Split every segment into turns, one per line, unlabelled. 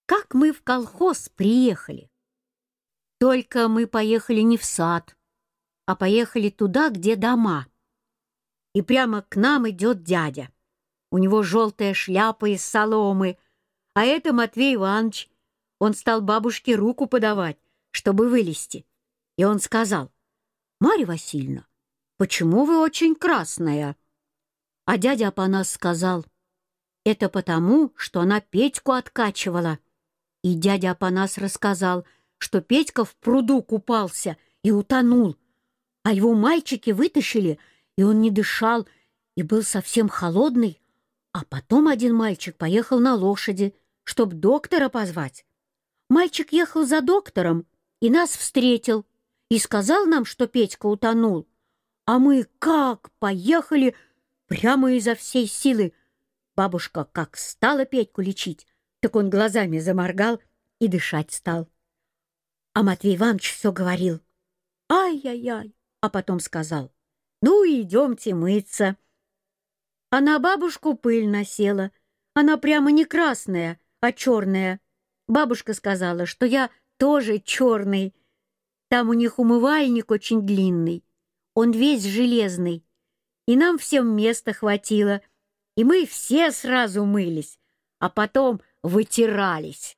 Как мы в колхоз приехали. Только мы поехали не в сад, а поехали туда, где дома. И прямо к нам идет дядя. У него желтая шляпа из соломы, а это Матвей Иванович. Он стал бабушке руку подавать, чтобы вылезти. И он сказал: «Марья Васильевна, почему вы очень красная?» А дядя Апанас сказал: «Это потому, что она Петьку откачивала». И дядя Апанас рассказал, что Петька в пруду купался и утонул, а его мальчики вытащили, и он не дышал, и был совсем холодный. А потом один мальчик поехал на лошади, чтоб доктора позвать. Мальчик ехал за доктором и нас встретил, и сказал нам, что Петька утонул. А мы как поехали прямо изо всей силы. Бабушка как стала Петьку лечить, так он глазами заморгал и дышать стал. А Матвей Иванович все говорил: «Ай-яй-яй», а потом сказал: «Ну, идемте мыться». А на бабушку пыль насела. Она прямо не красная, а черная. Бабушка сказала, что я тоже черный. Там у них умывальник очень длинный. Он весь железный. И нам всем места хватило. И мы все сразу мылись, а потом вытирались.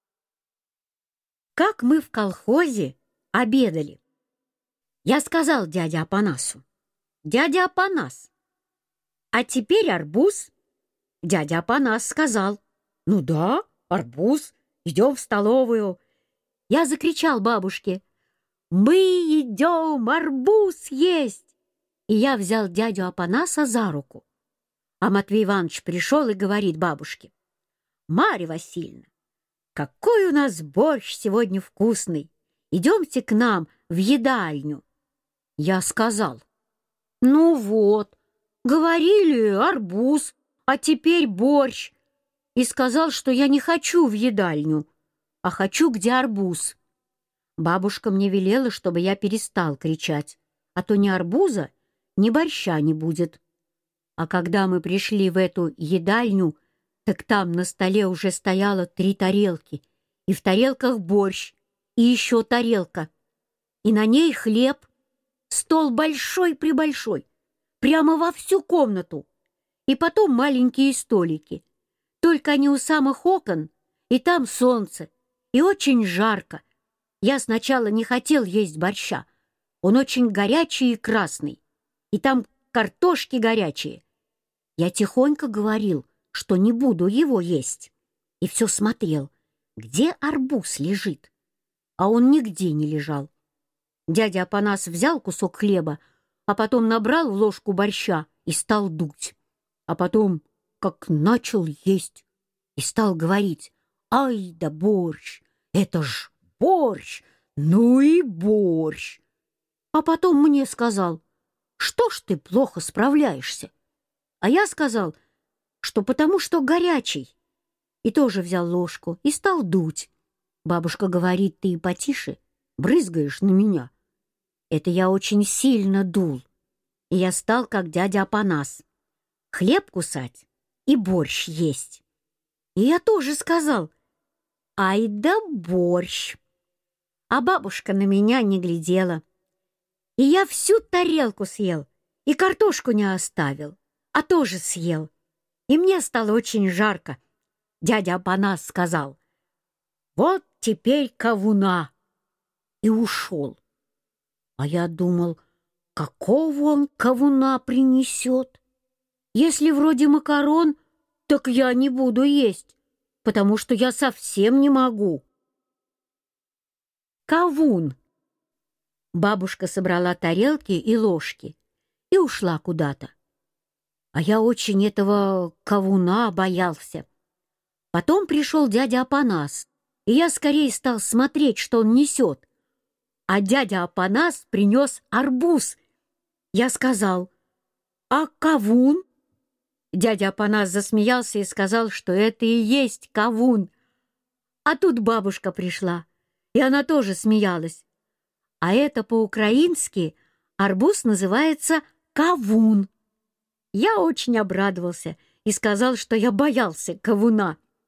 Как мы в колхозе обедали. Я сказал дяде Апанасу: «Дядя Апанас, а теперь арбуз?» Дядя Апанас сказал: «Ну да, арбуз, идем в столовую». Я закричал бабушке: «Мы идем арбуз есть!» И я взял дядю Апанаса за руку. А Матвей Иванович пришел и говорит бабушке: «Марья Васильевна, какой у нас борщ сегодня вкусный! Идемте к нам в едальню». Я сказал: «Ну вот, говорили арбуз, а теперь борщ». И сказал, что я не хочу в едальню, а хочу, где арбуз. Бабушка мне велела, чтобы я перестал кричать, а то ни арбуза, ни борща не будет. А когда мы пришли в эту едальню, так там на столе уже стояло 3 тарелки, и в тарелках борщ, и еще тарелка, и на ней хлеб, стол большой-пребольшой, прямо во всю комнату, и потом маленькие столики. Только они у самых окон, и там солнце, и очень жарко. Я сначала не хотел есть борща, он очень горячий и красный, и там картошки горячие. Я тихонько говорил, что не буду его есть, и все смотрел, где арбуз лежит, а он нигде не лежал. Дядя Апанас взял кусок хлеба, а потом набрал в ложку борща и стал дуть, а потом как начал есть и стал говорить: «Ай да борщ, это ж борщ, ну и борщ». А потом мне сказал: «Что ж ты плохо справляешься?» А я сказал, что потому что горячий. И тоже взял ложку и стал дуть. Бабушка говорит: «Ты потише, брызгаешь на меня». Это я очень сильно дул, и я стал как дядя Апанас: хлеб кусать и борщ есть. И я тоже сказал: «Ай да борщ». А бабушка на меня не глядела. И я всю тарелку съел, и картошку не оставил, а тоже съел. И мне стало очень жарко. Дядя Апанас сказал: «Вот теперь кавуна», и ушел. А я думал, какого он кавуна принесет. Если вроде макарон, так я не буду есть, потому что я совсем не могу. Кавун. Бабушка собрала тарелки и ложки и ушла куда-то. А я очень этого кавуна боялся. Потом пришел дядя Апанас, и я скорее стал смотреть, что он несет. А дядя Апанас принес арбуз. Я сказал: «А кавун?» Дядя Апанас засмеялся и сказал, что это и есть кавун. А тут бабушка пришла, и она тоже смеялась. А это по-украински арбуз называется кавун. Я очень обрадовался и сказал, что я боялся кавуна.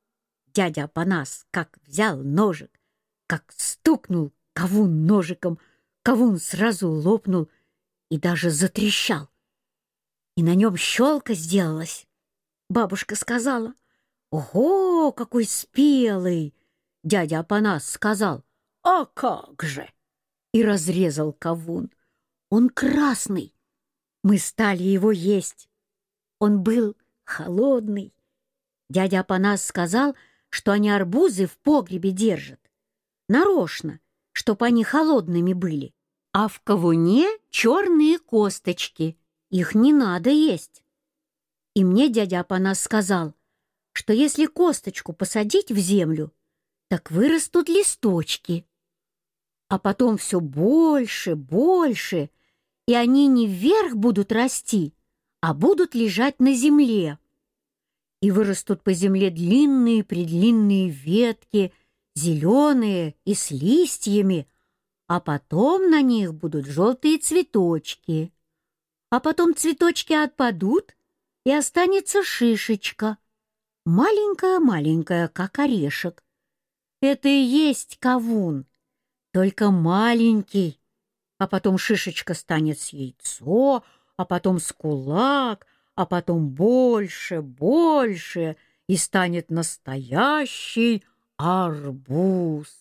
дядя Апанас как взял ножик, как стукнул кавун ножиком, кавун сразу лопнул и даже затрещал. И на нем щелка сделалась. Бабушка сказала: «Ого, какой спелый!» Дядя Апанас сказал: «А как же!» И разрезал кавун. Он красный. Мы стали его есть. Он был холодный. Дядя Апанас сказал, что они арбузы в погребе держат. Нарочно, чтоб они холодными были. А в кавуне черные косточки. Их не надо есть. И мне дядя Апанас сказал, что если косточку посадить в землю, так вырастут листочки. А потом все больше, больше, и они не вверх будут расти, а будут лежать на земле. И вырастут по земле длинные-предлинные ветки, зеленые и с листьями, а потом на них будут желтые цветочки. А потом цветочки отпадут, и останется шишечка, маленькая-маленькая, как орешек. Это и есть кавун, только маленький. А потом шишечка станет с яйцо, а потом с кулак, а потом больше, больше, и станет настоящий арбуз.